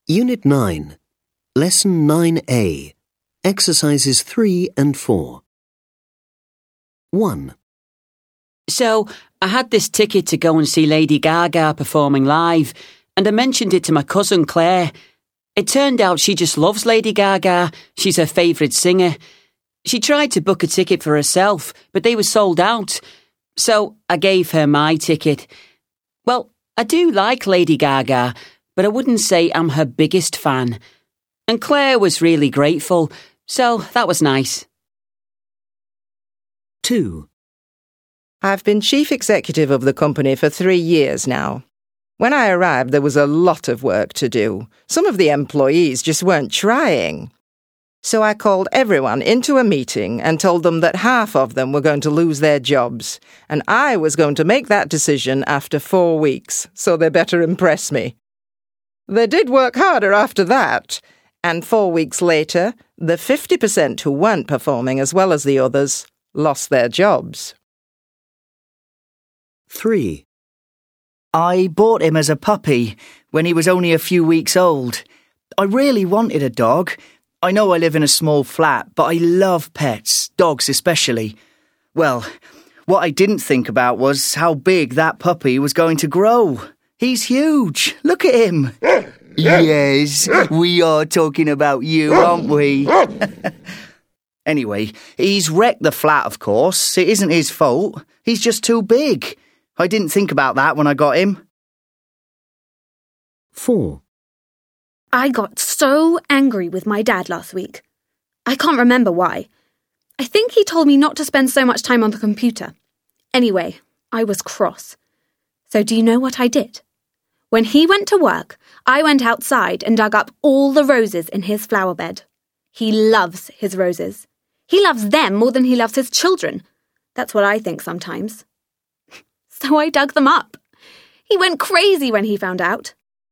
Unit 9, Lesson 9A, Exercises 3 and 4. 1. So, I had this ticket to go and see Lady Gaga performing live, and I mentioned it to my cousin Claire. It turned out she just loves Lady Gaga. She's her favourite singer. She tried to book a ticket for herself, but they were sold out. So, I gave her my ticket. Well, I do like Lady Gaga, but I wouldn't say I'm her biggest fan. And Claire was really grateful, so that was nice. 2. I've been chief executive of the company for 3 years now. When I arrived, there was a lot of work to do. Some of the employees just weren't trying. So I called everyone into a meeting and told them that half of them were going to lose their jobs, and I was going to make that decision after 4 weeks, so they better impress me. They did work harder after that, and 4 weeks later, the 50% who weren't performing as well as the others lost their jobs. 3. I bought him as a puppy when he was only a few weeks old. I really wanted a dog. I know I live in a small flat, but I love pets, dogs especially. Well, what I didn't think about was how big that puppy was going to grow. He's huge. Look at him. Yes, we are talking about you, aren't we? Anyway, he's wrecked the flat, of course. It isn't his fault. He's just too big. I didn't think about that when I got him. 4. I got so angry with my dad last week. I can't remember why. I think he told me not to spend so much time on the computer. Anyway, I was cross. So do you know what I did? When he went to work, I went outside and dug up all the roses in his flower bed. He loves his roses. He loves them more than he loves his children. That's what I think sometimes. So I dug them up. He went crazy when he found out.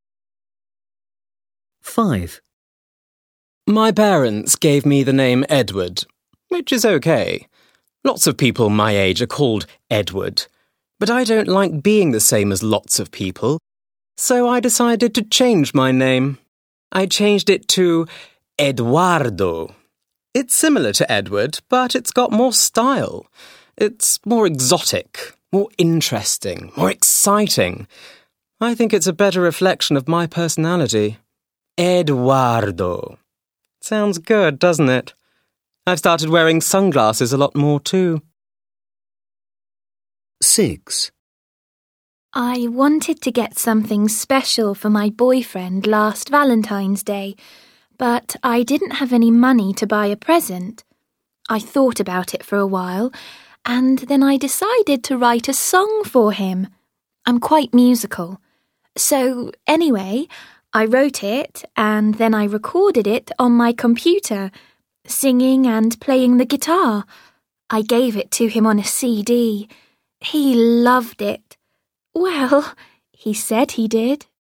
5. My parents gave me the name Edward, which is okay. Lots of people my age are called Edward, but I don't like being the same as lots of people, so I decided to change my name. I changed it to Eduardo. It's similar to Edward, but it's got more style. It's more exotic, more interesting, more exciting. I think it's a better reflection of my personality. Eduardo. Sounds good, doesn't it? I've started wearing sunglasses a lot more too. 6. I wanted to get something special for my boyfriend last Valentine's Day, but I didn't have any money to buy a present. I thought about it for a while, and then I decided to write a song for him. I'm quite musical. So, anyway, I wrote it, and then I recorded it on my computer, singing and playing the guitar. I gave it to him on a CD. He loved it. Well, he said he did.